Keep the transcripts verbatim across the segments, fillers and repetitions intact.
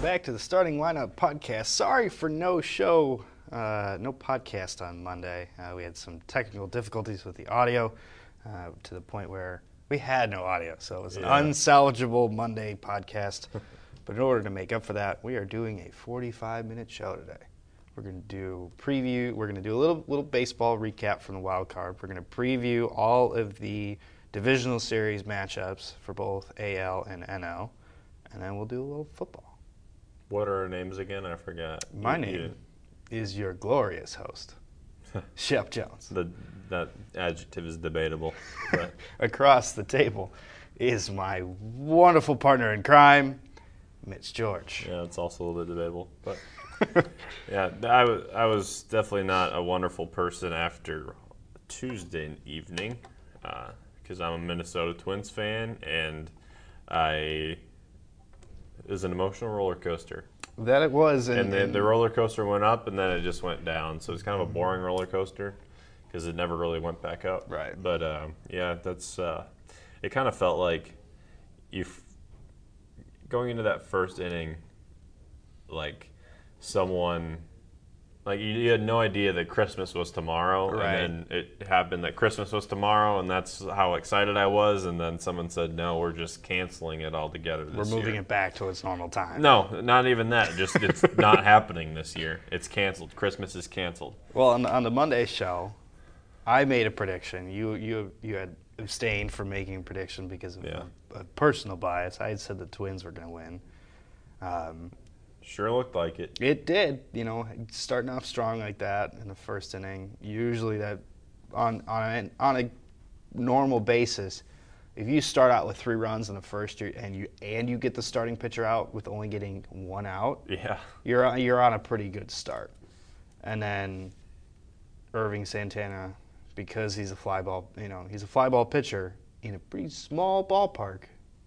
back to the Starting Lineup podcast. Sorry for no show, uh, no podcast on Monday. Uh, we had some technical difficulties with the audio uh, to the point where we had no audio. So it was an Yeah. unsalvageable Monday podcast. But in order to make up for that, we are doing a forty-five minute show today. We're going to do preview. We're going to do a little little baseball recap from the wild card. We're going to preview all of the divisional series matchups for both A L and N L. And then we'll do a little football. What are our names again? I forgot. My You- name you- is your glorious host, Shep Jones. The, that adjective is debatable. But Across the table is my wonderful partner in crime, Mitch George. yeah, it's also a little bit debatable. But yeah, I was, I was definitely not a wonderful person after Tuesday evening because I'm a Minnesota Twins fan, and I it was an emotional roller coaster. That it was. And, And then and the roller coaster went up, and then it just went down. So it's kind of a boring roller coaster because it never really went back up. Right. But um, yeah, that's uh, it. Kind of felt like you f- going into that first inning, like someone, like you, you had no idea that Christmas was tomorrow, Right. and then it happened that Christmas was tomorrow, and that's how excited I was. And then someone said, "No, we're just canceling it altogether this we're moving year." it back to its normal time. No, not even that. Just it's not happening this year. It's canceled. Christmas is canceled. Well, on the, on the Monday show, I made a prediction. You you you had abstained from making a prediction because of Yeah. a, a personal bias. I had said the Twins were going to win. Um, Sure looked like it. It did, you know, starting off strong like that in the first inning. Usually, that on on a, on a normal basis, if you start out with three runs in the first year and you and you get the starting pitcher out with only getting one out, Yeah. you're on- you're on a pretty good start. And then Irving Santana, because he's a fly ball, you know, he's a fly ball pitcher in a pretty small ballpark.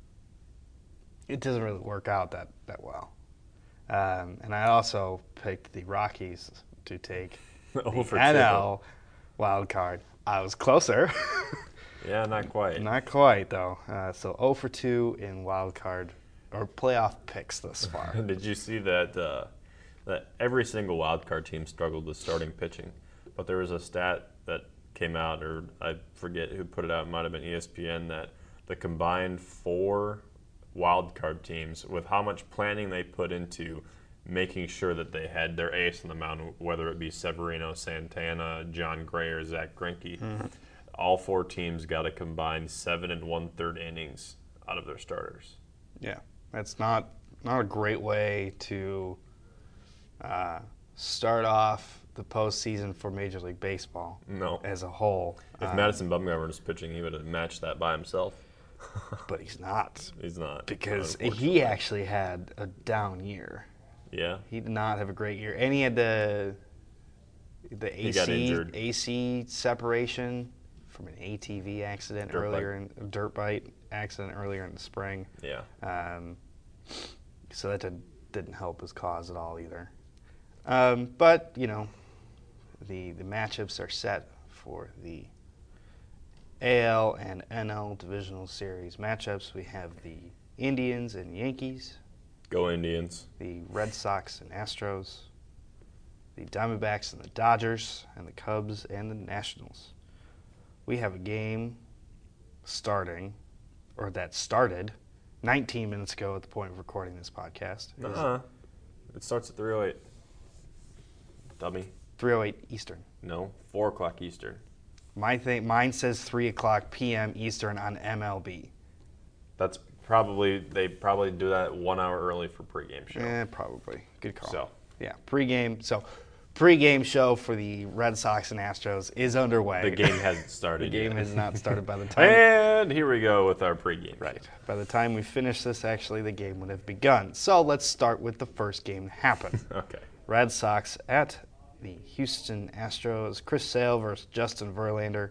It doesn't really work out that that well. Um, and I also picked the Rockies to take Oh, for the N two. L wild card. I was closer. Yeah, not quite. Not quite, though. Uh, so zero for two in wild card or playoff picks thus far. Did you see that uh, that every single wild card team struggled with starting pitching? But there was a stat that came out, or I forget who put it out, it might have been E S P N, that the combined four wild card teams, with how much planning they put into making sure that they had their ace on the mound, whether it be Severino, Santana, John Gray, or Zach Greinke, Mm-hmm. all four teams got a combined seven and one third innings out of their starters. Yeah, that's not not a great way to uh, start off the postseason for Major League Baseball No. as a whole. If Uh, Madison Bumgarner was pitching, he would have matched that by himself. but he's not, He's not. because unfortunately. he actually had a down year. Yeah. He did not have a great year, and he had the the He got A C injured. A C separation from an A T V accident Dirt earlier in a dirt bite accident earlier in the spring. Yeah. Um, so that did, didn't help his cause at all either. Um, but you know, the the matchups are set for the A L and N L divisional series matchups. We have the Indians and Yankees, Go Indians. the Red Sox and Astros, the Diamondbacks and the Dodgers, and the Cubs and the Nationals. We have a game starting, or that started, nineteen minutes ago at the point of recording this podcast. It is Uh-huh. It starts at three oh eight. Dummy. three oh eight Eastern. No. four o'clock Eastern. My thing, mine says three o'clock p m Eastern on M L B. That's probably, they probably do that one hour early for pregame show. Eh, probably. Good call. So. Yeah, pregame. So, pregame show for the Red Sox and Astros is underway. The game hasn't The started game yet. has not started by the time. And here we go with our pregame. Right. By the time we finish this, actually, the game would have begun. So let's start with the first game to happen. Okay. Red Sox at the Houston Astros. Chris Sale versus Justin Verlander.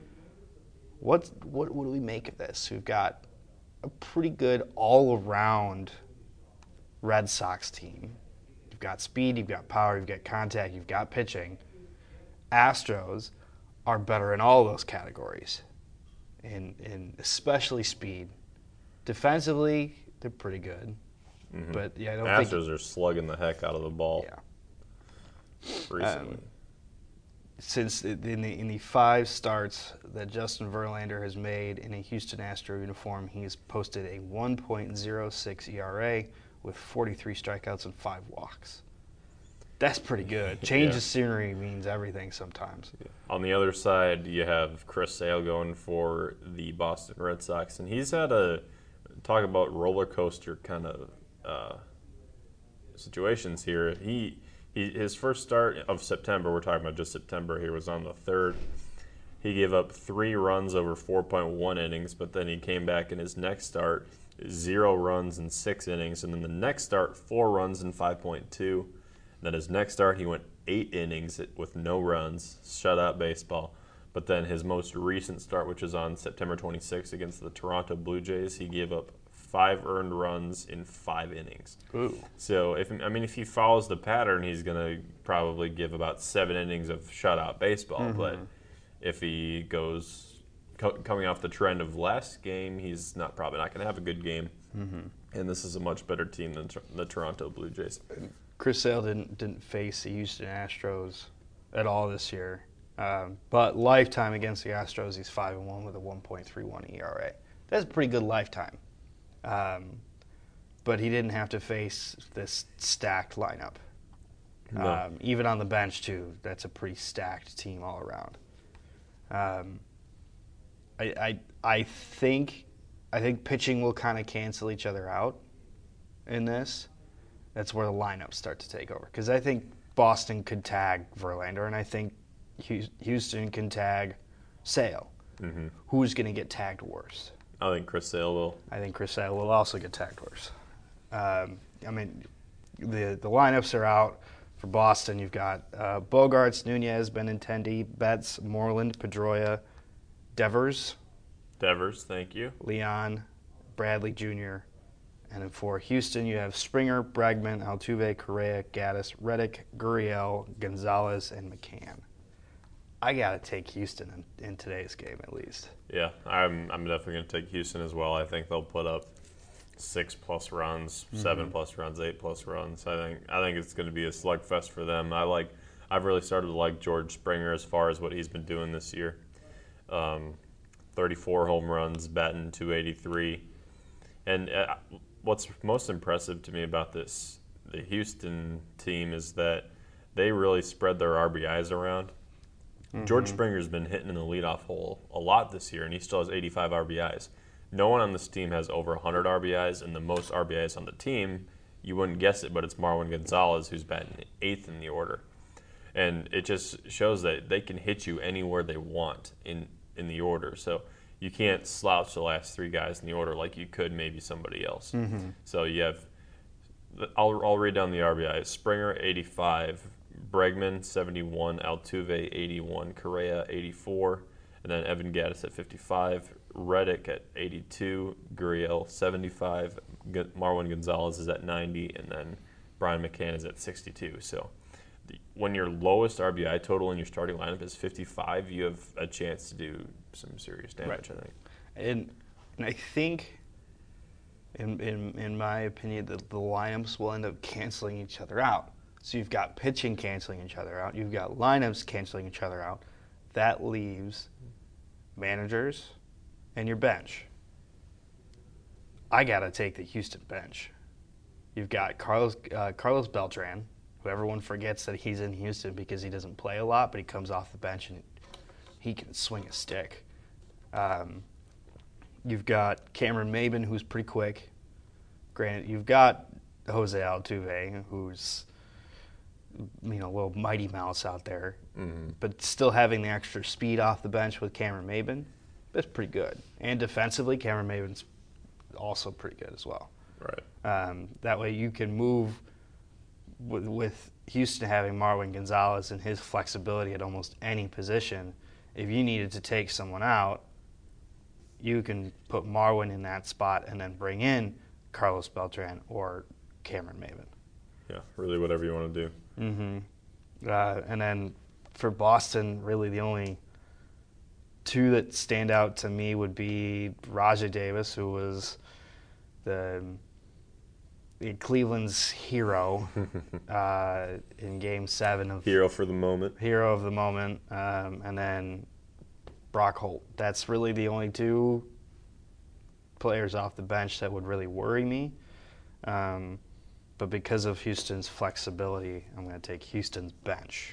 What what what do we make of this? We've got a pretty good all-around Red Sox team. You've got speed, you've got power, you've got contact, you've got pitching. Astros are better in all those categories, in in especially speed. Defensively, they're pretty good. Mm-hmm. But yeah, I the don't Astros think. are slugging the heck out of the ball Yeah. recently. Um, Since in the, in the five starts that Justin Verlander has made in a Houston Astro uniform, he's posted a one point oh six E R A with forty-three strikeouts and five walks. That's pretty good. Change Yeah. of scenery means everything sometimes. On the other side, you have Chris Sale going for the Boston Red Sox, and he's had a talk about roller coaster kind of uh, situations here. He, he his first start of September, we're talking about just September here, was on the third. He gave up three runs over four point one innings, but then he came back in his next start, zero runs in six innings, and then the next start, four runs in five point two. Then his next start, he went eight innings with no runs, shutout baseball. But then his most recent start, which was on September twenty-sixth against the Toronto Blue Jays, he gave up five earned runs in five innings. Ooh. So if I mean if he follows the pattern, he's going to probably give about seven innings of shutout baseball. Mm-hmm. But if he goes co- coming off the trend of last game, he's not probably not going to have a good game. Mm-hmm. And this is a much better team than tr- the Toronto Blue Jays. Chris Sale didn't didn't face the Houston Astros at all this year, um, but lifetime against the Astros, he's five and one with a one point three one E R A. That's a pretty good lifetime. Um, but he didn't have to face this stacked lineup. No. Um, even on the bench too, that's a pretty stacked team all around. Um, I, I I think I think pitching will kind of cancel each other out in this. That's where the lineups start to take over. Because I think Boston could tag Verlander, and I think Houston can tag Sale. Mm-hmm. Who's going to get tagged worse? I think Chris Sale will. I think Chris Sale will also get tagged worse. Um, I mean, the the lineups are out for Boston. You've got uh, Bogarts, Nunez, Benintendi, Betts, Moreland, Pedroia, Devers. Devers, thank you. Leon, Bradley Junior, and then for Houston, you have Springer, Bregman, Altuve, Correa, Gaddis, Reddick, Gurriel, Gonzalez, and McCann. I got to take Houston in, in today's game at least. Yeah, I'm I'm definitely going to take Houston as well. I think they'll put up six plus runs, mm-hmm. seven plus runs, eight plus runs. I think I think it's going to be a slugfest for them. I like I've really started to like George Springer as far as what he's been doing this year. Um, thirty-four home runs, batting two eighty-three, and uh, what's most impressive to me about this the Houston team is that they really spread their R B Is around. Mm-hmm. George Springer's been hitting in the leadoff hole a lot this year, and he still has eighty-five R B Is. No one on this team has over one hundred R B Is, and the most R B Is on the team, you wouldn't guess it, but it's Marwin Gonzalez, who's batting eighth in the order. And it just shows that they can hit you anywhere they want in, in the order. So you can't slouch the last three guys in the order like you could maybe somebody else. Mm-hmm. So you have, I'll, I'll read down the R B Is. Springer, eighty-five. Bregman, seventy-one. Altuve, eighty-one. Correa, eighty-four. And then Evan Gaddis at fifty-five. Reddick at eighty-two. Gurriel, seventy-five. Marwin Gonzalez is at ninety. And then Brian McCann is at sixty-two. So the, when your lowest R B I total in your starting lineup is fifty-five, you have a chance to do some serious damage, right. I think. And, and I think, in, in in my opinion, that the lineups will end up canceling each other out. So you've got pitching canceling each other out. You've got lineups canceling each other out. That leaves managers and your bench. I got to take the Houston bench. You've got Carlos uh, Carlos Beltran, who everyone forgets that he's in Houston because he doesn't play a lot, but he comes off the bench and he can swing a stick. Um, you've got Cameron Maybin, who's pretty quick. Granted, you've got Jose Altuve, who's you know a little mighty mouse out there, mm-hmm. but still having the extra speed off the bench with Cameron Maybin, that's pretty good. And defensively, Cameron Maybin's also pretty good as well. Right. Um, that way you can move with, with Houston having Marwin Gonzalez and his flexibility at almost any position. If you needed to take someone out, you can put Marwin in that spot and then bring in Carlos Beltran or Cameron Maybin. Yeah, really whatever you want to do. Mm-hmm. Uh, and then for Boston, really the only two that stand out to me would be Rajai Davis, who was the Cleveland's hero uh, in Game Seven of Hero for the moment. hero of the moment, um, and then Brock Holt. That's really the only two players off the bench that would really worry me. Um, but because of Houston's flexibility, I'm going to take Houston's bench.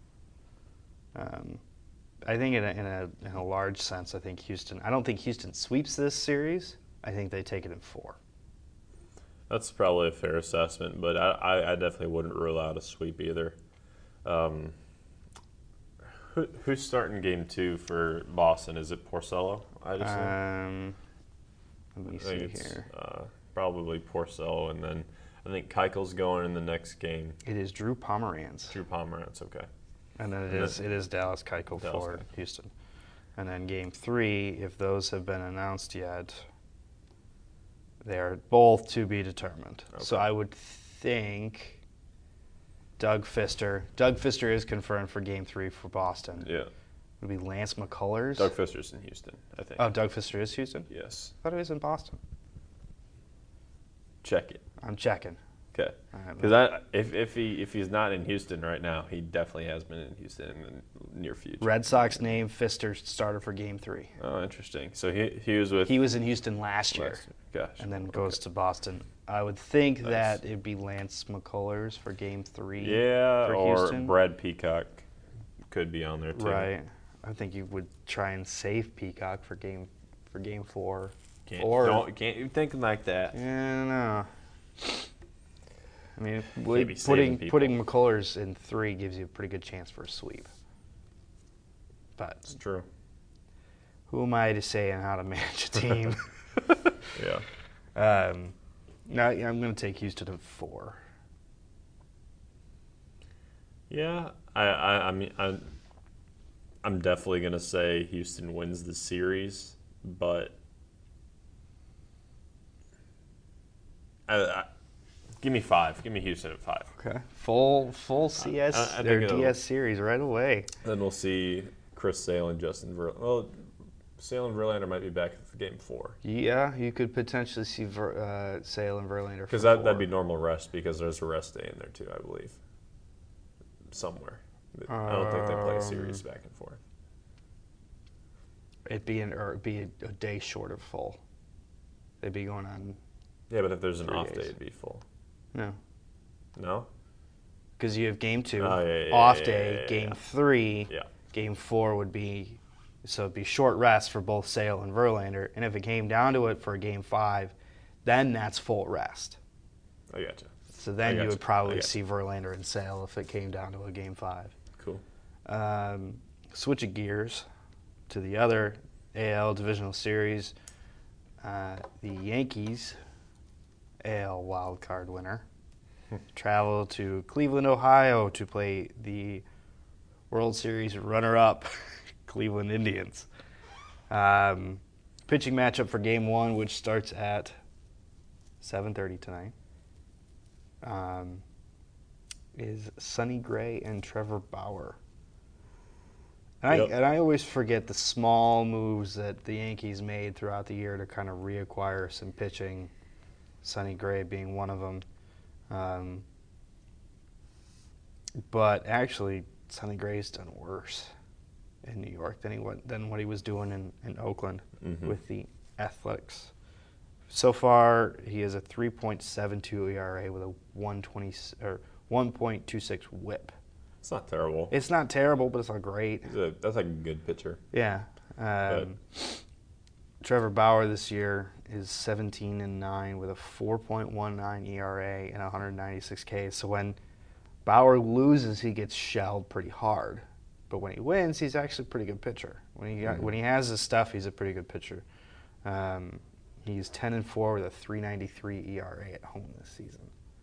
Um, I think in a, in a in a large sense, I think Houston. I don't think Houston sweeps this series. I think they take it in four. That's probably a fair assessment, but I, I, I definitely wouldn't rule out a sweep either. Um, who, who's starting game two for Boston? Is it Porcello? I just Um, let me I think see it's here. uh, probably Porcello, and then I think Keichel's going in the next game. It is Drew Pomeranz, Drew Pomeranz, okay. and then it And is it is Dallas Keuchel Dallas for Keuchel. Houston. And then game three, if those have been announced yet, they are both to be determined. So Okay. I would think Doug Fister. Doug Fister is confirmed for game three for Boston. Yeah. Would it be Lance McCullers? Doug Fister's in Houston, I think. Oh, Doug Fister is Houston? Yes. I thought he was in Boston. Check it. I'm checking. Okay. All right, Because I, if if he if he's not in Houston right now, he definitely has been in Houston in the near future. Red Sox named Fister starter for game three. Oh, interesting. So he he was with He was in Houston last year. last year. Gosh. And then goes Okay. to Boston. I would think Nice. that it'd be Lance McCullers for game three. Yeah, for or Houston. Brad Peacock could be on there too. Right. I think you would try and save Peacock for game for game four. Can't, Or- don't, can't you thinking like that? Yeah, no. I mean, be would- saving putting people. putting McCullers in three gives you a pretty good chance for a sweep. But It's true. who am I to say on how to manage a team? Yeah. um, no, yeah, I'm going to take Houston at four. Yeah, I, I, I mean, I, I'm definitely gonna say Houston wins the series, but I, I, give me five. Give me Houston at five. Okay. Full full C S I- I or think it'll- D S series right away. Then we'll see Chris Sale and Justin Verlander. Well, Sale and Verlander might be back for game four Yeah, you could potentially see Ver, uh, Sale and Verlander. because for that that'd four. be normal rest because there's a rest day in there too, I believe. Somewhere. I don't think they play a series Um, back and forth. It'd be an or it'd be a, a day short of full. They'd be going on Yeah, but if there's an three off days. day, it'd be full. no, No? because you have game two, Oh, yeah, yeah, off yeah, day, yeah, yeah, game yeah. three, Yeah. game four would be so it'd be short rest for both Sale and Verlander, and if it came down to it for game five, then that's full rest. I gotcha. So then I you would gotcha. I probably gotcha. see Verlander and Sale if it came down to a game five. Cool. Um, switch of gears to the other A L divisional series. Uh, the Yankees, A L wild card winner, travel to Cleveland, Ohio to play the World Series runner-up Cleveland Indians. Um, pitching matchup for Game One, which starts at seven thirty tonight, um, is Sonny Gray and Trevor Bauer. And, Yep. I, and I always forget the small moves that the Yankees made throughout the year to kind of reacquire some pitching, Sonny Gray being one of them. Um, but actually, Sonny Gray's done worse in New York than he went, than what he was doing in, in Oakland Mhm. with the Athletics. So far, he has a three point seven two E R A with a one twenty or one point two six WHIP. It's not terrible. It's not terrible, but it's not great. He's a, that's like a good pitcher. Yeah. Um, Trevor Bauer this year is seventeen and nine with a four point one nine E R A and one ninety-six Ks. So when Bauer loses, he gets shelled pretty hard. But when he wins, he's actually a pretty good pitcher. When he got, Mhm. when he has his stuff, he's a pretty good pitcher. Um, he's ten and four with a three ninety-three E R A at home this season.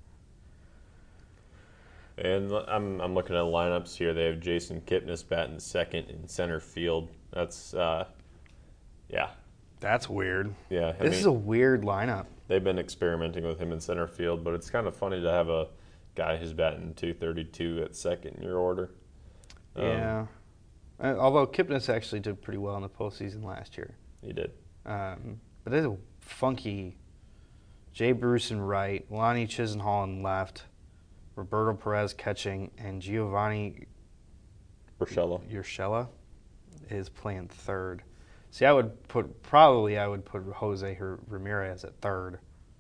And l- I'm I'm looking at lineups here. They have Jason Kipnis batting second in center field. That's uh, yeah, That's weird. yeah. I This mean, is a weird lineup. they've been experimenting with him in center field, but it's kind of funny to have a guy who's batting two thirty-two at second in your order. Um, Yeah. Uh, although Kipnis actually did pretty well in the postseason last year. he did. Um, but it's a funky Jay Bruce in right, Lonnie Chisenhall in left, Roberto Perez catching, and Giovanni Urshela. Urshela is playing third. See, I would put probably I would put Jose Ramirez at third,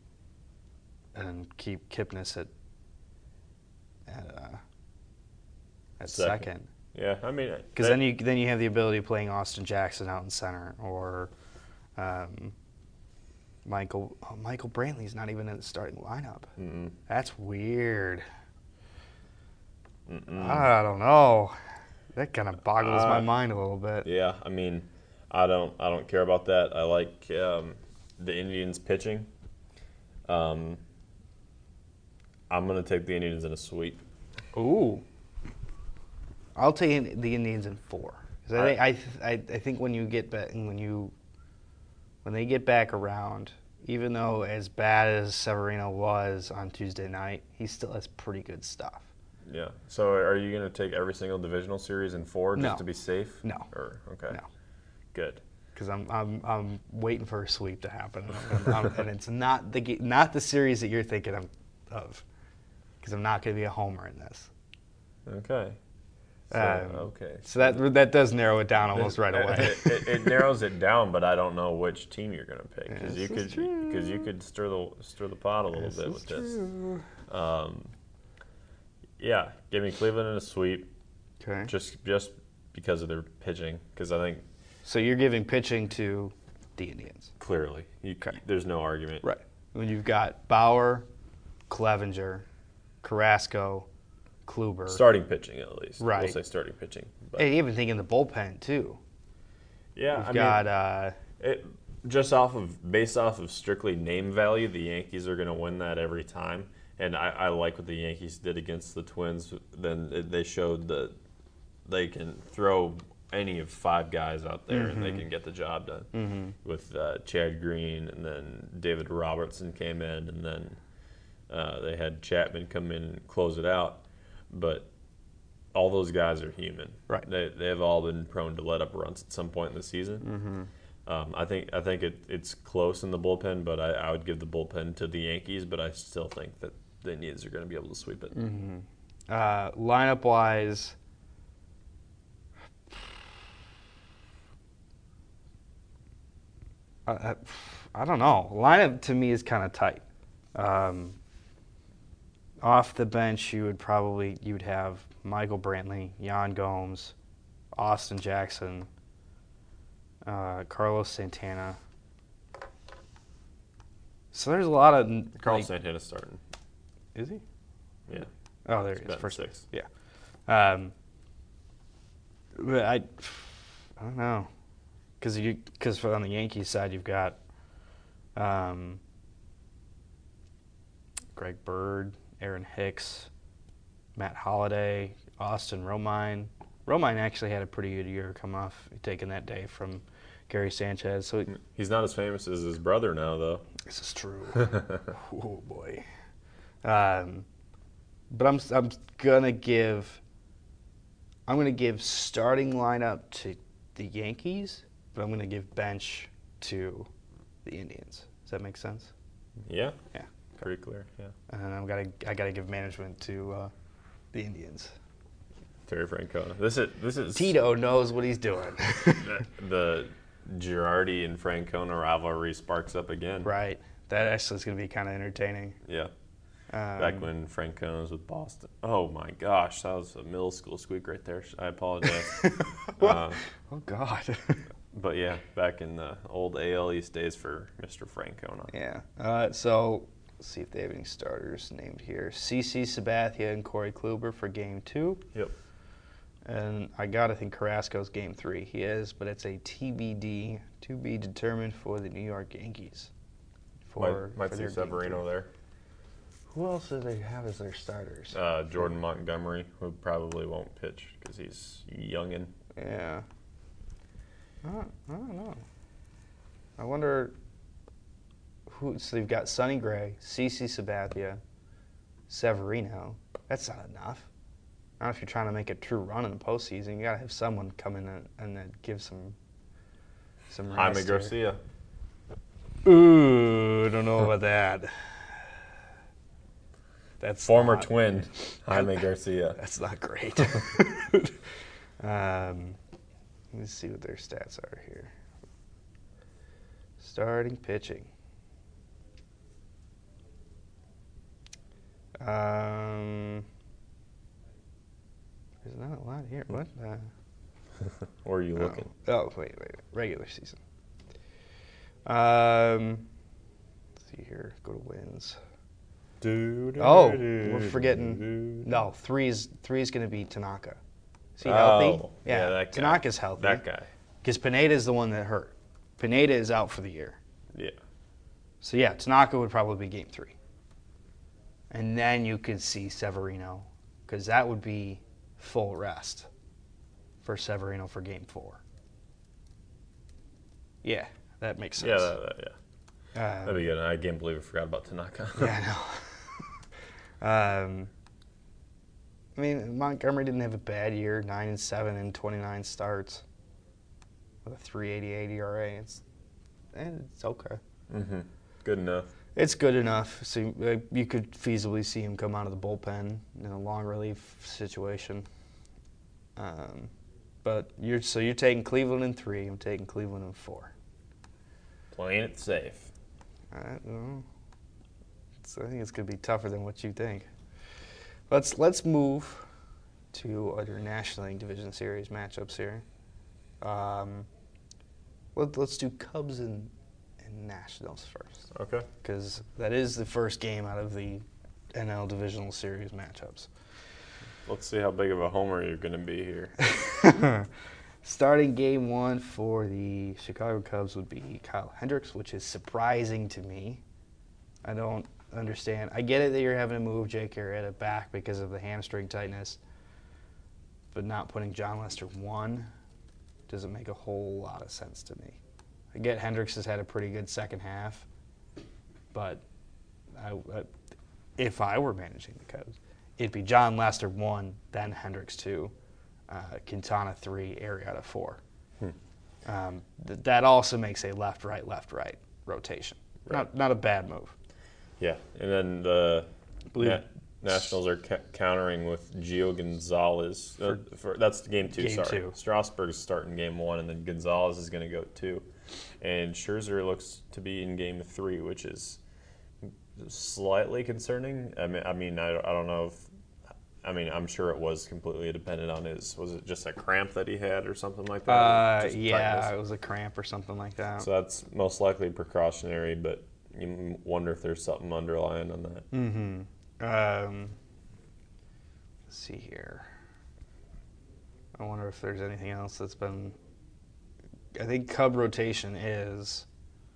and keep Kipnis at at, uh, at second. Second. Yeah, I mean, Because then you then you have the ability of playing Austin Jackson out in center, or um, Michael oh, Michael Brantley's not even in the starting lineup. Mm-mm. That's weird. Mm-mm. I don't know. That kind of boggles uh, my mind a little bit. Yeah, I mean, I don't I don't care about that. I like um, the Indians pitching. Um, I'm gonna take the Indians in a sweep. Ooh. I'll take the Indians in four. 'Cause I, I, I, I think when you get back, when you, when they get back around, even though as bad as Severino was on Tuesday night, he still has pretty good stuff. Yeah. So are you going to take every single divisional series in four just No. to be safe? No. Or okay. No. Good. Because I'm, I'm, I'm waiting for a sweep to happen, and, I'm, and it's not the ga- not the series that you're thinking of, of, because I'm not going to be a homer in this. Okay. So, Um, okay. So that that does narrow it down almost right away. It, it, it narrows it down, but I don't know which team you're going to pick because This you is could because you could stir the stir the pot a little This bit is with this. true. Um, yeah, give me Cleveland in a sweep Okay. just just because of their pitching because I think So you're giving pitching to the Indians. clearly you, Okay. there's no argument. Right. When you've got Bauer, Clevenger, Carrasco, Kluber. Starting pitching at least. Right. We'll say starting pitching. But And even thinking the bullpen too. yeah, You've I got mean, uh, it, just off of based off of strictly name value, the Yankees are going to win that every time. And I, I like what the Yankees did against the Twins. Then it, they showed that they can throw any of five guys out there Mm-hmm. and they can get the job done. Mm-hmm. With uh, Chad Green, and then David Robertson came in, and then uh, they had Chapman come in and close it out. But all those guys are human. Right. They they've all been prone to let up runs at some point in the season. Mm-hmm. Um, I think I think it, it's close in the bullpen, but I, I would give the bullpen to the Yankees. But I still think that the Indians are going to be able to sweep it. Mm-hmm. uh, lineup wise. I, I, I don't know. Lineup to me is kind of tight. Um, off the bench, you would probably you'd have Michael Brantley, Yan Gomes, Austin Jackson, uh, Carlos Santana. So there's a lot of Carlos like, Santana's starting. is he? Yeah. Oh, there he is. batting First six. base. Yeah. Um, but I, I don't know, because you because on the Yankees side you've got um, Greg Bird, Aaron Hicks, Matt Holliday, Austin Romine. Romine actually had a pretty good year come off taking that day from Gary Sanchez. So He's not as famous as his brother now, though. this is true. Oh boy. Um, but I'm I'm gonna give I'm gonna give starting lineup to the Yankees, but I'm gonna give bench to the Indians. Does that make sense? Yeah. Yeah. Pretty clear. Yeah. And I'm gotta I gotta give management to uh, the Indians. Terry Francona. This is this is Tito knows what he's doing. the, the Girardi and Francona rivalry sparks up again. Right. That actually is gonna be kind of entertaining. Yeah. Um, Back when Francona was with Boston. Oh my gosh, that was a middle school squeak right there. I apologize. uh, oh God. but yeah, back in the old A L East days for Mister Francona. Yeah. Uh, so let's see if they have any starters named here. C C Sabathia and Corey Kluber for game two. Yep. And I gotta think Carrasco's game three. He is, but it's a T B D, to be determined for the New York Yankees. For, might might for see their game Severino three. there. Who else do they have as their starters? Uh, Jordan Montgomery, who probably won't pitch because he's youngin'. Yeah. I don't, I don't know. I wonder who. So they've got Sonny Gray, C C Sabathia, Severino. That's not enough. I don't know if you're trying to make a true run in the postseason. You gotta have someone come in and, and then give some some rest Jaime here. Garcia. Ooh, I don't know about that. That's Former not, twin, Jaime Garcia. That's not great. um, let me see what their stats are here. Starting pitching. Um, there's not a lot here. What? Uh, Where are you oh. looking? Oh, wait, wait, wait. Regular season. Um, let's see here. Go to wins. Do, do, Oh, do, we're do, forgetting. do, do. No, three is three is going to be Tanaka. Is he Oh, healthy? yeah, that guy. Tanaka's healthy. That guy. Because Pineda is the one that hurt. Pineda is out for the year. Yeah. So yeah, Tanaka would probably be game three. And then you could see Severino, because that would be full rest for Severino for game four. Yeah, that makes sense. Yeah, that, that, yeah. Um, That'd be good. I can't believe I forgot about Tanaka. Yeah, I know. um, I mean, Montgomery didn't have a bad year, nine and seven and twenty-nine starts with a three eighty-eight E R A. It's it's okay. Mm-hmm. Good enough. It's good enough. So uh, you could feasibly see him come out of the bullpen in a long relief situation. Um, but you're so you're taking Cleveland in three. I'm taking Cleveland in four. Playing it safe. I don't know. It's, I think it's going to be tougher than what you think. Let's let's move to other National League Division Series matchups here. Um, let, let's do Cubs and, and Nationals first, Okay. because that is the first game out of the N L Divisional Series matchups. Let's see how big of a homer you're going to be here. Starting game one for the Chicago Cubs would be Kyle Hendricks, which is surprising to me. I don't understand. I get it that you're having to move Jake Arrieta back because of the hamstring tightness, but not putting John Lester one doesn't make a whole lot of sense to me. I get Hendricks has had a pretty good second half, but I, I, if I were managing the Cubs, it'd be John Lester one, then Hendricks two, uh, Quintana three, Arrieta four. Hmm. Um, th- that also makes a left-right, left-right rotation. Right. Not not a bad move. Yeah, and then the Believe- Na- Nationals are ca- countering with Gio Gonzalez. Uh, for, that's game two, Game sorry. two. Strasburg's starting game one, and then Gonzalez is going to go two. And Scherzer looks to be in game three, which is slightly concerning. I mean, I, mean, I, I don't know if – I mean, I'm sure it was completely dependent on his – was it just a cramp that he had or something like that? Uh, Just yeah, tightness? it was a cramp or something like that. So that's most likely precautionary, but you wonder if there's something underlying on that. Mm-hmm. Um, let's see here. I wonder if there's anything else that's been. I think Cub rotation is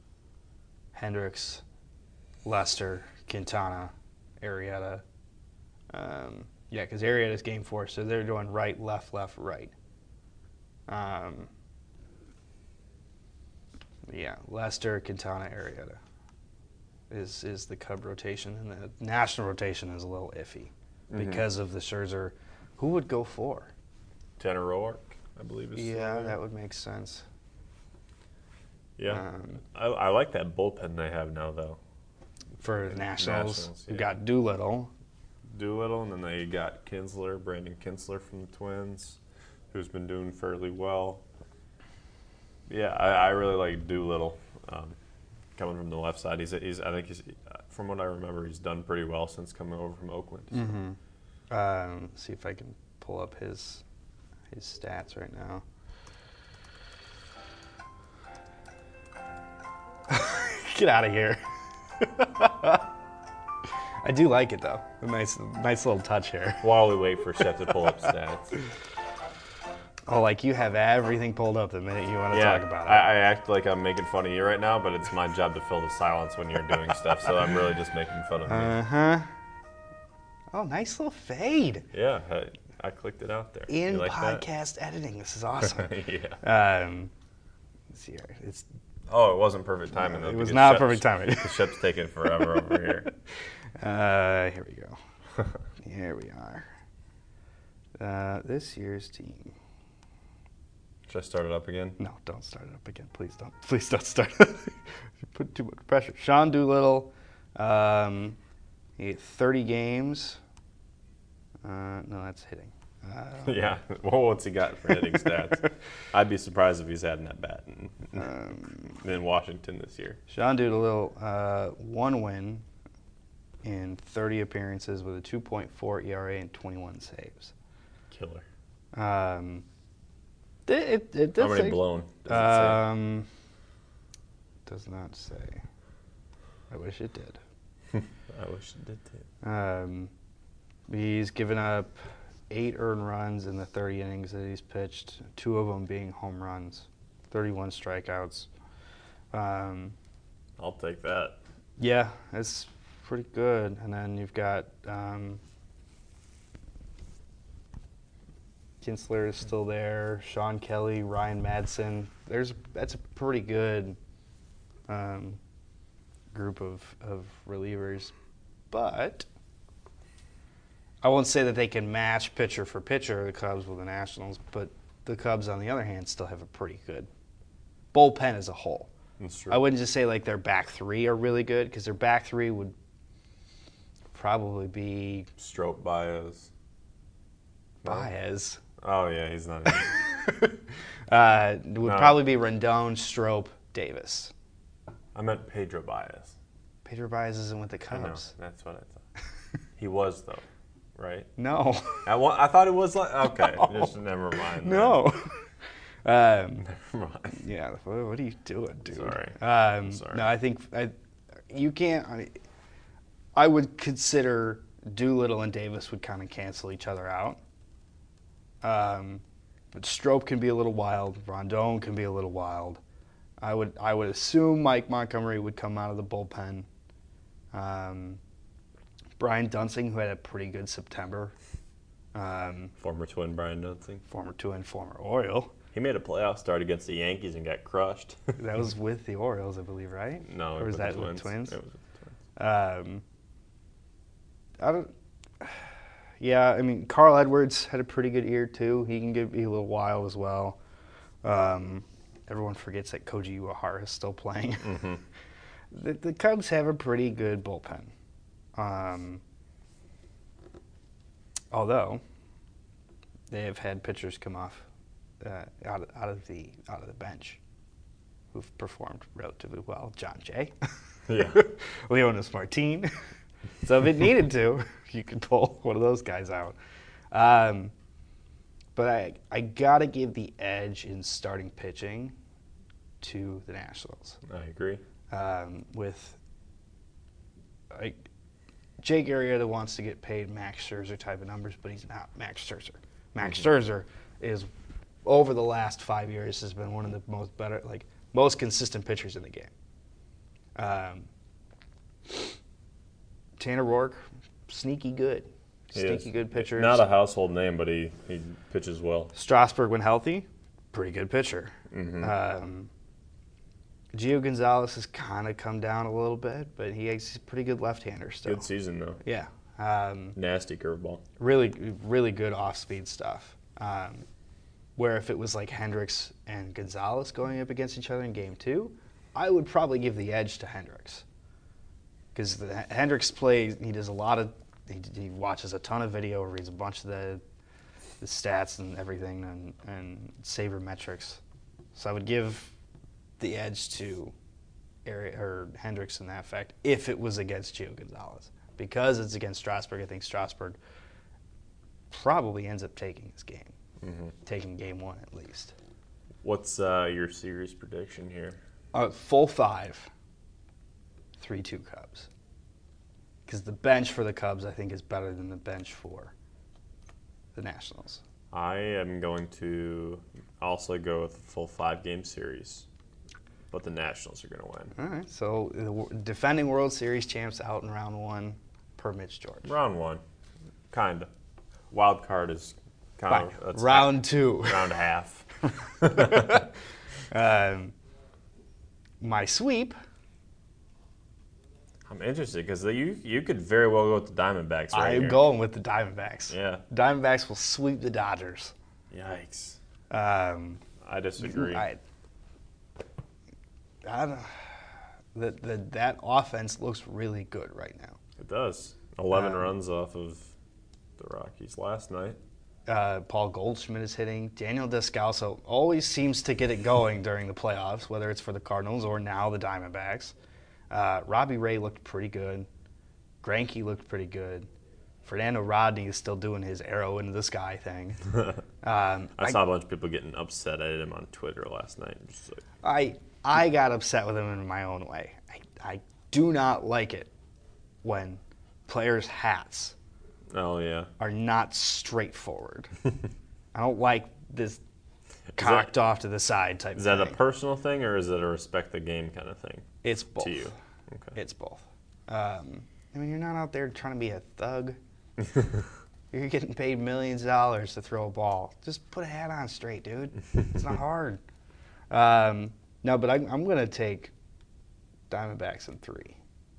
Hendricks, Lester, Quintana, Arrieta. Um, yeah, because Arrieta's game four, so they're doing right, left, left, right. Um, yeah, Lester, Quintana, Arrieta is is the Cub rotation, and the national rotation is a little iffy Mhm. because of the Scherzer. Who would go for? Tanner Roark, I believe is. Yeah, still there. that would make sense. Yeah, Um, I, I like that bullpen they have now, though. For the Nationals, Nationals, we've yeah. got Doolittle. Doolittle, and then they got Kinsler, Brandon Kinsler from the Twins, who's been doing fairly well. Yeah, I, I really like Doolittle. Um, coming from the left side, he's, he's I think he's, from what I remember, he's done pretty well since coming over from Oakland. So. Mm-hmm. Um, let's see if I can pull up his his stats right now. Get out of here. I do like it though. A nice, nice little touch here. While we wait for Shep to pull up stats. Oh, like you have everything pulled up the minute you want to Yeah, talk about it. I, I act like I'm making fun of you right now, but it's my job to fill the silence when you're doing stuff, so I'm really just making fun of me. Uh huh. Oh, nice little fade Yeah, I, I clicked it out there. in You like that? podcast editing. This is awesome. Yeah. um, let's see here. It's Oh, it wasn't perfect timing, though. it was because not Shep- perfect timing. The ship's taking forever over here. Uh, here we go. Here we are. Uh, this year's team. Should I start it up again? No, don't start it up again. Please don't. Please don't start it. You put too much pressure. Sean Doolittle, um, He had thirty games. Uh, no, that's hitting. Uh, Yeah. Well, what's he got for hitting stats? I'd be surprised if he's had that bat in, um, in Washington this year. Sean Doolittle, uh, one win in thirty appearances with a two point four E R A and twenty-one saves. Killer. Um, it, it, it does How many say, blown? Does um, does not say. I wish it did. it say? I wish it did too. Um, he's given up eight earned runs in the thirty innings that he's pitched, two of them being home runs, thirty-one strikeouts. Um, I'll take that. yeah, it's pretty good. And then you've got um, Kinsler is still there, Sean Kelly, Ryan Madsen. There's that's a pretty good um, group of, of relievers, but I won't say that they can match pitcher for pitcher the Cubs with the Nationals, but the Cubs, on the other hand, still have a pretty good bullpen as a whole. That's true. I wouldn't just say like their back three are really good, because their back three would probably be Strope Baez. No? Baez. Oh, yeah, he's not in. Uh, it would No. probably be Rendon, Strope, Davis. I meant Pedro Baez. Pedro Baez isn't with the I know, Cubs. that's what I thought. He was, though, right? No. I, wa- I thought it was like, okay, just never mind. then. No. um, Never mind. yeah, what, what are you doing, dude? Sorry. Um, Sorry. No, I think I, you can't. I, I would consider Doolittle and Davis would kind of cancel each other out. Um, but Strope can be a little wild. Rondon can be a little wild. I would I would assume Mike Montgomery would come out of the bullpen. Um, Brian Dunsing, who had a pretty good September. Um, Former Twin Brian Dunsing. former Twin, former Oriole. He made a playoff start against the Yankees and got crushed. That was with the Orioles, I believe, right? No, Or was with that the with Twins. Twins? It was with the Twins. Um, I don't. Yeah, I mean, Carl Edwards had a pretty good year too. He can get, be a little wild as well. Um, everyone forgets that Koji Uehara is still playing. Mm-hmm. the, the Cubs have a pretty good bullpen. Um, although they have had pitchers come off uh, out, of, out of the out of the bench who've performed relatively well. John Jay, Yeah. Leonis Martin. So if it needed to, you could pull one of those guys out. Um, but I I gotta give the edge in starting pitching to the Nationals. I agree. Um, with like Jake Arrieta wants to get paid Max Scherzer type of numbers, but he's not Max Scherzer. Max Mm-hmm. Scherzer is over the last five years has been one of the most better, like most consistent pitchers in the game. Um, Tanner Rourke, sneaky good, He sneaky is. good pitcher. Not a household name, but he, he pitches well. Strasburg, when healthy, pretty good pitcher. Mm-hmm. Um, Gio Gonzalez has kind of come down a little bit, but he he's a pretty good left-hander still. Good season, though. Yeah. Um, Nasty curveball. really, really good off-speed stuff. Um, where if it was like Hendricks and Gonzalez going up against each other in game two, I would probably give the edge to Hendricks. Because Hendricks plays, he does a lot of, he, he watches a ton of video, reads a bunch of the, the stats and everything, and, and sabermetrics. So I would give the edge to Ari- or Hendricks in that fact if it was against Gio Gonzalez. Because it's against Strasburg, I think Strasburg probably ends up taking this game, Mm-hmm. taking game one at least. What's uh, your series prediction here? Uh, full five, three two Cubs. Because the bench for the Cubs, I think, is better than the bench for the Nationals. I am going to also go with a full five-game series, but the Nationals are going to win. All right, so the w- defending World Series champs out in round one per Mitch George. Round one, kind of. Wild card is kind Fine. of that's Round two. round half. um, my sweep. I'm interested because you you could very well go with the Diamondbacks right I'm here. going with the Diamondbacks. Yeah. Diamondbacks will sweep the Dodgers. Yikes. Um, I disagree. I, I don't, the, the, that offense looks really good right now. It does. eleven Um, runs off of the Rockies last night. Uh, Paul Goldschmidt is hitting. Daniel Descalso always seems to get it going during the playoffs, whether it's for the Cardinals or now the Diamondbacks. Uh, Robbie Ray looked pretty good. Greinke looked pretty good. Fernando Rodney is still doing his arrow into the sky thing. Um, I saw a bunch of people getting upset at him on Twitter last night. Just like, I I got upset with him in my own way. I, I do not like it when players' hats oh, yeah. are not straightforward. I don't like this cocked that- off to the side type Is thing. that a personal thing or is it a respect the game kind of thing It's both. to you? Okay. It's both. Um, I mean, you're not out there trying to be a thug. You're getting paid millions of dollars to throw a ball. Just put a hat on straight, dude. It's not hard. Um, no, but I, I'm going to take Diamondbacks in three.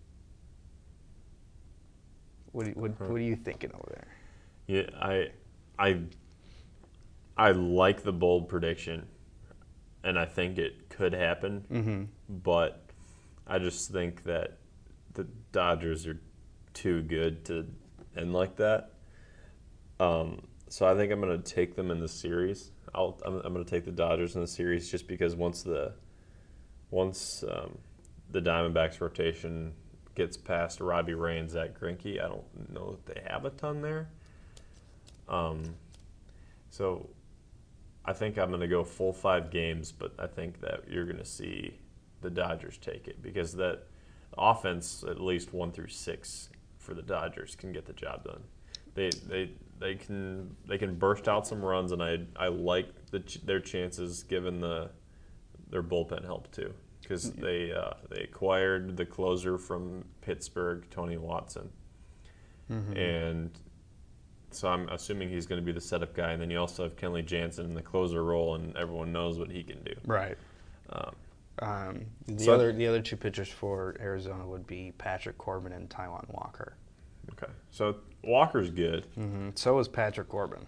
What, do you- what, what are you thinking over there? Yeah, I, I, I like the bold prediction, and I think it could happen. Mm-hmm. But I just think that the Dodgers are too good to end like that. Um, so I think I'm going to take them in the series. I'll, I'm, I'm going to take the Dodgers in the series just because once the once um, the Diamondbacks rotation gets past Robbie Ray and Zach Greinke, I don't know that they have a ton there. Um, so I think I'm going to go full five games, but I think that you're going to see the Dodgers take it because that offense, at least one through six for the Dodgers, can get the job done. They they they can they can burst out some runs, and I I like the, their chances given the their bullpen help too because they uh, they acquired the closer from Pittsburgh, Tony Watson, Mm-hmm. and so I'm assuming he's going to be the setup guy, and then you also have Kenley Jansen in the closer role, and everyone knows what he can do. Right. Um, Um, the So- other the other two pitchers for Arizona would be Patrick Corbin and Taijuan Walker. okay, so Walker's good, Mm-hmm. So is Patrick Corbin.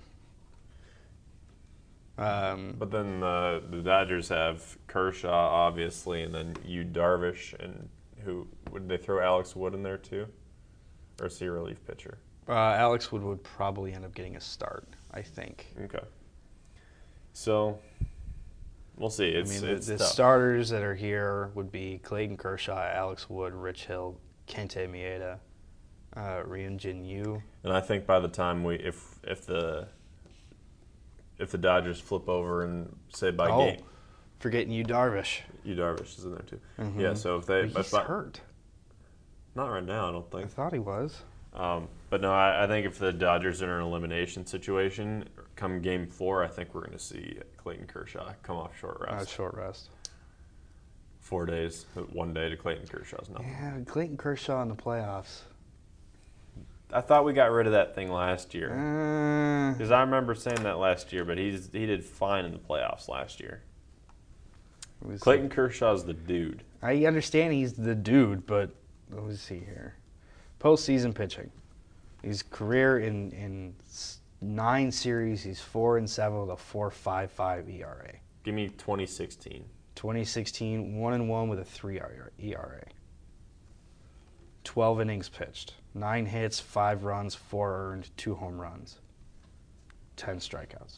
Um, but then uh, the Dodgers have Kershaw, obviously, and then Yu Darvish, and who would they throw Alex Wood in there too, or is he a relief pitcher? uh, Alex Wood would probably end up getting a start, I think. Okay, so we'll see. It's I mean, the, it's the tough. starters that are here would be Clayton Kershaw, Alex Wood, Rich Hill, Kente Mieda, uh, Ryunjin Yu. And I think by the time we, if if the if the Dodgers flip over and say by Oh, game, forgetting Yu Darvish. Yu Darvish is in there too. Mhm. Yeah, so if they, But but he's by- hurt. not right now, I don't I think. thought he was. Um, but no, I, I think if the Dodgers are in an elimination situation, come game four, I think we're going to see Clayton Kershaw come off short Uh, rest. short rest. Four days, one day to Clayton Kershaw's nothing. Yeah, Clayton Kershaw in the playoffs. I thought we got rid of that thing last year. Uh, Because I remember saying that last year, but he's he did fine in the playoffs last year. it was- Clayton Kershaw's the dude. I understand he's the dude, but let me see here. Postseason pitching. His career in, in s- nine series, he's four and seven with a four point five five E R A. Give me twenty sixteen. twenty sixteen, one and one with a three E R A. Twelve innings pitched, nine hits, five runs, four earned, two home runs, ten strikeouts.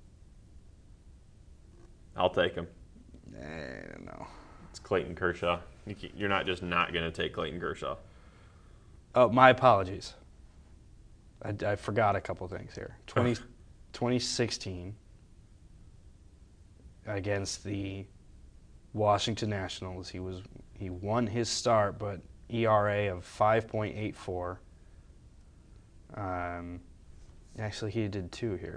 I'll take him. I don't know. It's Clayton Kershaw. You ca- You're not just not going to take Clayton Kershaw. Oh, my apologies. I, I forgot a couple things here. twenty, twenty sixteen against the Washington Nationals, he was he won his start, but E R A of five point eight four. Um, actually, he did two here.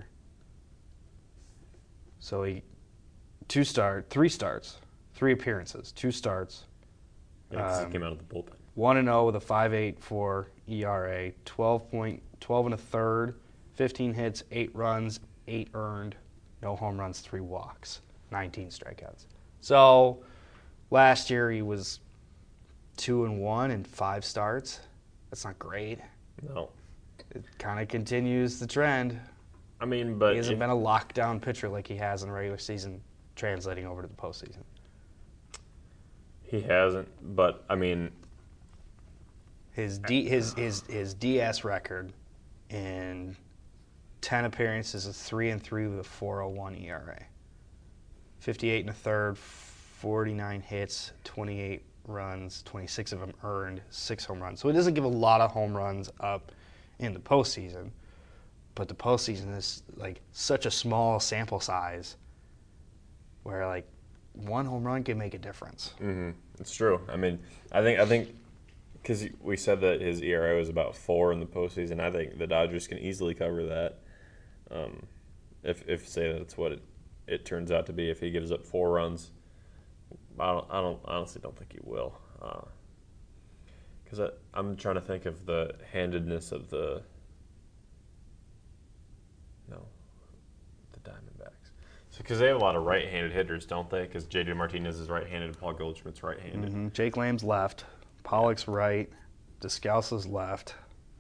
So he two start, three starts, three appearances, two starts. Yeah, 'cause Um, he came out of the bullpen. One and zero with a five point eight four E R A, twelve point twelve and a third, fifteen hits, eight runs, eight earned, no home runs, three walks, nineteen strikeouts. So last year he was two and one in five starts. That's not great. No. It kind of continues the trend. I mean, but He hasn't if- been a lockdown pitcher like he has in the regular season, translating over to the postseason. he hasn't. But I mean, His D his his his D S record in ten appearances is three and three with a four oh one E R A. Fifty-eight and a third, forty-nine hits, twenty-eight runs, twenty-six of them earned, six home runs. So it doesn't give a lot of home runs up in the postseason, but the postseason is like such a small sample size where like one home run can make a difference. Mm-hmm. It's true. I mean, I think I think because we said that his E R A was about four in the postseason. I think the Dodgers can easily cover that. Um, if if say that's what it, it turns out to be, if he gives up four runs, I don't I don't honestly don't think he will. Because uh, I'm trying to think of the handedness of the no the Diamondbacks. Because they have a lot of right-handed hitters, don't they? Because J D Martinez is right-handed and Paul Goldschmidt's right-handed. Mm-hmm. Jake Lamb's left, Pollock's right, Descalso's left.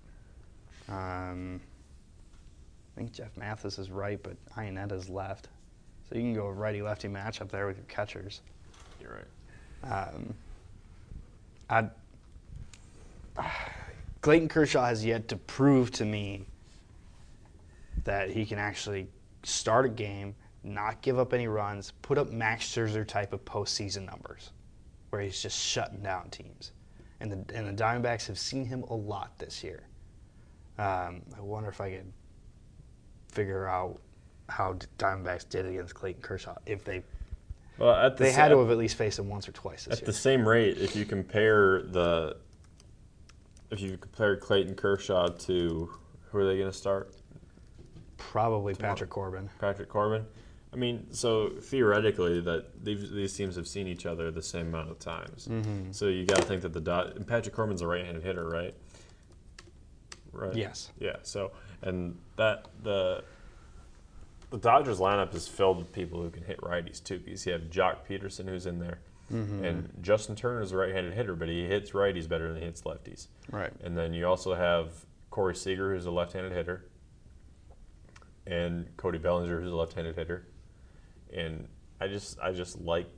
Um, I think Jeff Mathis is right, but Ionetta's left. So you can go righty-lefty matchup there with your catchers. You're right. Um, I'd, Clayton Kershaw has yet to prove to me that he can actually start a game, not give up any runs, put up Max Scherzer type of postseason numbers, where he's just shutting down teams. And the and the Diamondbacks have seen him a lot this year. Um, I wonder if I could figure out how Diamondbacks did against Clayton Kershaw. If they well, at the they sa- had to have at least faced him once or twice this at year. the same rate, if you compare the if you compare Clayton Kershaw to who are they going to start? Probably Tomorrow. Patrick Corbin. Patrick Corbin. I mean, so theoretically, that these these teams have seen each other the same amount of times. Mm-hmm. So you got to think that the Dod- and Patrick Corbin's a right-handed hitter, right? Right. Yes. Yeah. So and that the the Dodgers lineup is filled with people who can hit righties too. Because you have Jock Peterson who's in there, mm-hmm. and Justin Turner is a right-handed hitter, but he hits righties better than he hits lefties. Right. And then you also have Corey Seager, who's a left-handed hitter, and Cody Bellinger, who's a left-handed hitter. And I just, I just like,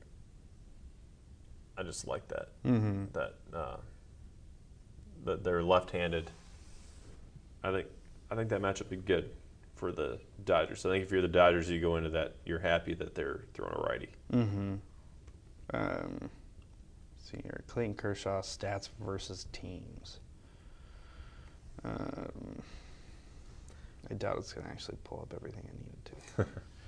I just like that, mm-hmm. that, uh, that they're left-handed. I think, I think that matchup would be good for the Dodgers. I think if you're the Dodgers, you go into that, you're happy that they're throwing a righty. Mm-hmm. Um, let's see here, Clayton Kershaw stats versus teams. Um, I doubt it's going to actually pull up everything I needed to.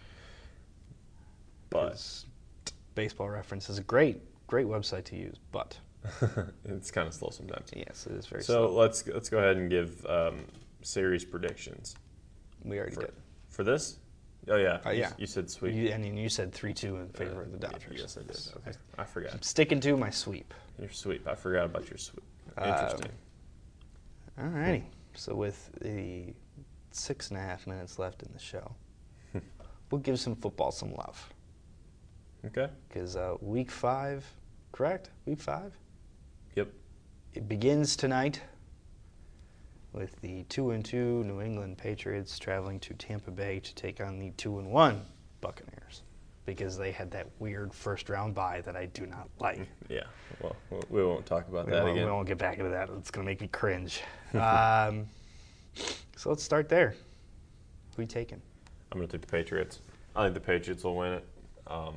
But Baseball Reference is a great, great website to use, but it's kind of slow sometimes. Yes, it is very so slow. So let's let's go ahead and give um, series predictions. We already for, did. For this? Oh, yeah. Uh, yeah. You, you said sweep. You, I mean, you said three two in favor uh, of the Dodgers. Yes, I did. Okay. I forgot. I'm sticking to my sweep. Your sweep. I forgot about your sweep. Interesting. Um, all righty. So with the six and a half minutes left in the show, we'll give some football some love. Okay. Because uh, week five, correct? Week five? Yep. It begins tonight with the two and two New England Patriots traveling to Tampa Bay to take on the two and one Buccaneers, because they had that weird first round bye that I do not like. Yeah. Well, we won't talk about we that won't, again. We won't get back into that. It's going to make me cringe. um, so let's start there. Who are you taking? I'm going to take the Patriots. I think the Patriots will win it. Um,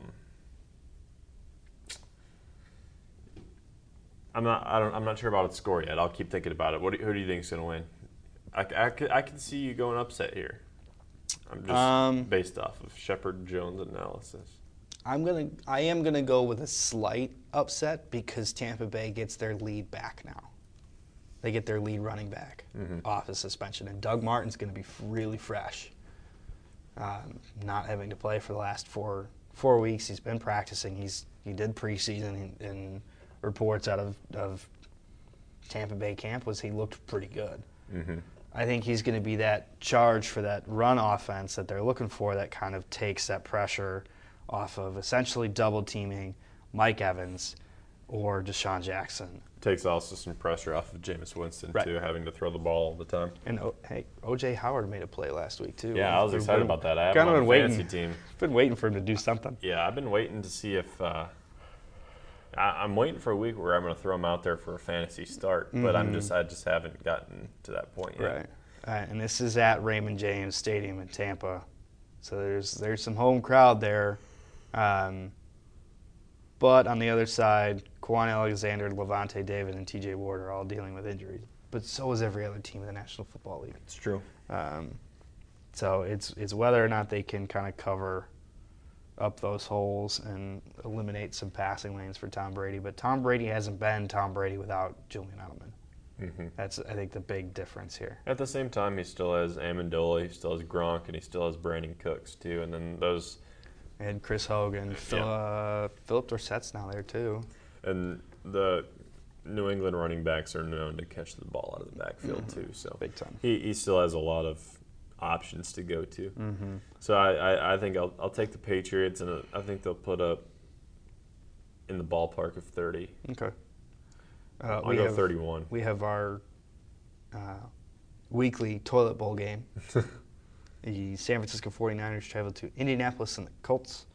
I'm not. I don't. I'm not sure about its score yet. I'll keep thinking about it. What? Do, who do you think is going to win? I, I, could, I can see you going upset here. I'm just Um, based off of Shepard Jones analysis. I'm gonna. I am gonna go with a slight upset because Tampa Bay gets their lead back now. They get their lead running back mm-hmm. off of suspension, and Doug Martin's gonna be really fresh. Um, not having to play for the last four four weeks, he's been practicing. He's he did preseason, and reports out of, of Tampa Bay camp was he looked pretty good. Mm-hmm. I think he's going to be that charge for that run offense that they're looking for, that kind of takes that pressure off of essentially double teaming Mike Evans or Deshaun Jackson. Takes also some pressure off of Jameis Winston, right. too, having to throw the ball all the time. And oh, hey, O J Howard made a play last week, too. Yeah, I was We've excited been, about that. I have kind him of on been the fantasy waiting, team. Been waiting for him to do something. Yeah, I've been waiting to see if uh, I, I'm waiting for a week where I'm going to throw him out there for a fantasy start, mm-hmm. but I'm just I just haven't gotten to that point yet. Right. Uh, and this is at Raymond James Stadium in Tampa, so there's there's some home crowd there. Um, but on the other side, Quan Alexander, Levante David, and T J Ward are all dealing with injuries. But so is every other team in the National Football League. It's true. Um, so it's it's whether or not they can kind of cover up those holes and eliminate some passing lanes for Tom Brady. But Tom Brady hasn't been Tom Brady without Julian Edelman. Mm-hmm. That's, I think, the big difference here. At the same time, he still has Amendola, he still has Gronk, and he still has Brandon Cooks, too. And then those... And Chris Hogan. Phil, yeah. uh, Philip Dorsett's now there, too. And the New England running backs are known to catch the ball out of the backfield, mm-hmm. too. So big time. He, he still has a lot of options to go to. Mm-hmm. So I, I, I think I'll, I'll take the Patriots, and I think they'll put up in the ballpark of thirty. Okay. Uh, I'll we go have, thirty-one. We have our uh, weekly toilet bowl game. The San Francisco forty-niners travel to Indianapolis and the Colts.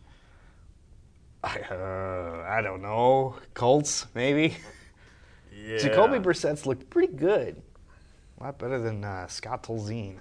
I, uh, I don't know. Colts, maybe? Yeah. Jacoby Brissett's looked pretty good. A lot better than uh, Scott Tolzien.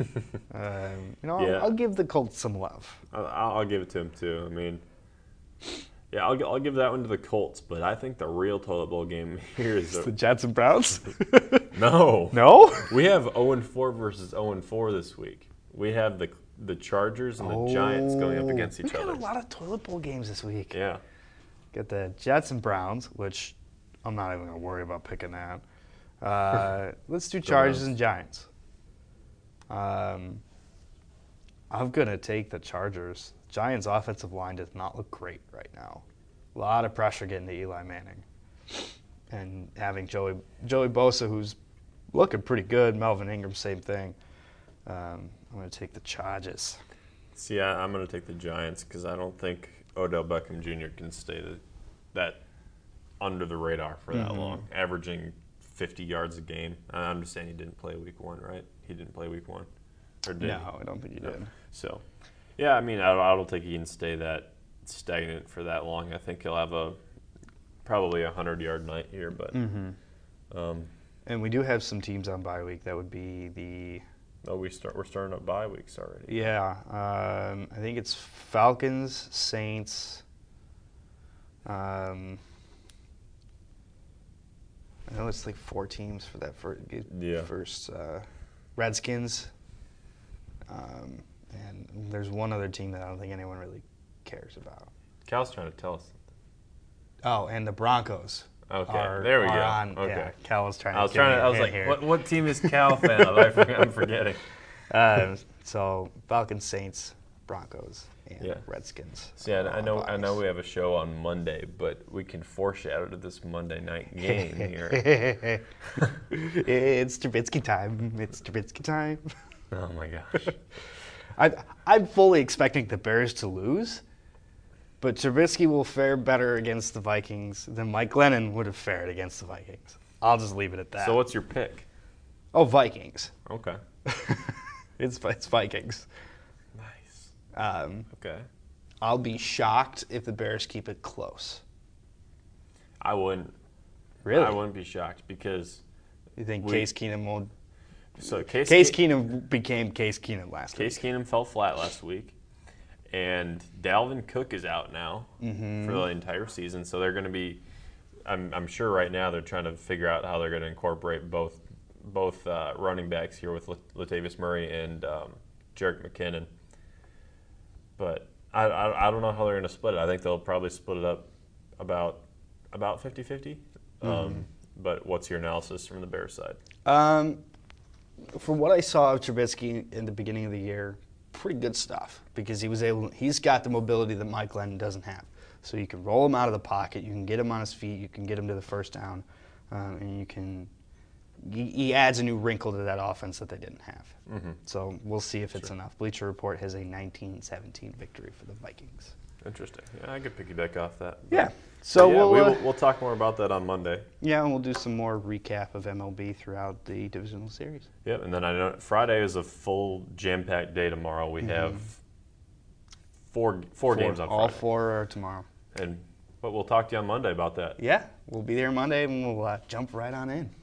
um, you know, yeah. I'll, I'll give the Colts some love. I'll, I'll give it to him, too. I mean, yeah, I'll, I'll give that one to the Colts, but I think the real toilet bowl game here is the, the Jets and Browns? No. No? We have oh and four versus oh and four this week. We have the the Chargers and the oh, Giants going up against each other. We got a lot of toilet bowl games this week. Yeah. Got the Jets and Browns, which I'm not even going to worry about picking that. Uh, let's do Chargers and Giants. Um, I'm going to take the Chargers. Giants' offensive line does not look great right now. A lot of pressure getting to Eli Manning. And having Joey Joey Bosa, who's looking pretty good. Melvin Ingram, same thing. Um, I'm going to take the Chargers. See, I, I'm going to take the Giants because I don't think Odell Beckham Junior can stay the, that under the radar for that mm-hmm. long, averaging fifty yards a game. I understand he didn't play week one, right? He didn't play week one? Or did no, he? I don't think he no. did. So, yeah, I mean, I, I don't think he can stay that stagnant for that long. I think he'll have a probably a hundred-yard night here. But mm-hmm. um, And we do have some teams on bye week. That would be the... Oh, we start. We're starting up bye weeks already. Yeah, um, I think it's Falcons, Saints. Um, I know it's like four teams for that first. Yeah. First, uh, Redskins. Um, and there's one other team that I don't think anyone really cares about. Cal's trying to tell us something. Oh, and the Broncos. Okay, are, there we are go. On, okay, yeah, Cal was trying. I was to trying to. I was like, what, what team is Cal a fan of? I forget, I'm forgetting. Uh, so Falcons, Saints, Broncos, and yeah. Redskins. See, I, I know. I know we have a show on Monday, but we can foreshadow to this Monday night game here. It's Trubisky time. It's Trubisky time. Oh my gosh. I, I'm fully expecting the Bears to lose. But Trubisky will fare better against the Vikings than Mike Glennon would have fared against the Vikings. I'll just leave it at that. So what's your pick? Oh, Vikings. Okay. it's it's Vikings. Nice. Um, okay. I'll be shocked if the Bears keep it close. I wouldn't. Really? I wouldn't be shocked because. You think we, Case Keenum will? So Case, Case Keenum became Case Keenum last Case week. Case Keenum fell flat last week. And Dalvin Cook is out now mm-hmm. for the entire season, so they're going to be. I'm, I'm sure right now they're trying to figure out how they're going to incorporate both both uh, running backs here with Latavius Murray and um, Jerick McKinnon. But I, I I don't know how they're going to split it. I think they'll probably split it up about about fifty-fifty. Mm-hmm. Um, but what's your analysis from the Bears side? Um, from what I saw of Trubisky in the beginning of the year. Pretty good stuff because he was able. He's got the mobility that Mike Glennon doesn't have. So you can roll him out of the pocket, you can get him on his feet, you can get him to the first down, um, and you can. He, he adds a new wrinkle to that offense that they didn't have. Mm-hmm. So we'll see if it's sure. enough. Bleacher Report has a nineteen seventeen victory for the Vikings. Interesting. Yeah, I could piggyback off that. Yeah. So yeah, we'll, we uh, will, we'll talk more about that on Monday. Yeah, and we'll do some more recap of M L B throughout the divisional series. Yep, and then I know Friday is a full jam-packed day tomorrow. We mm-hmm. have four four, four games on Friday. All four are tomorrow. And But we'll talk to you on Monday about that. Yeah, we'll be there Monday and we'll uh, jump right on in.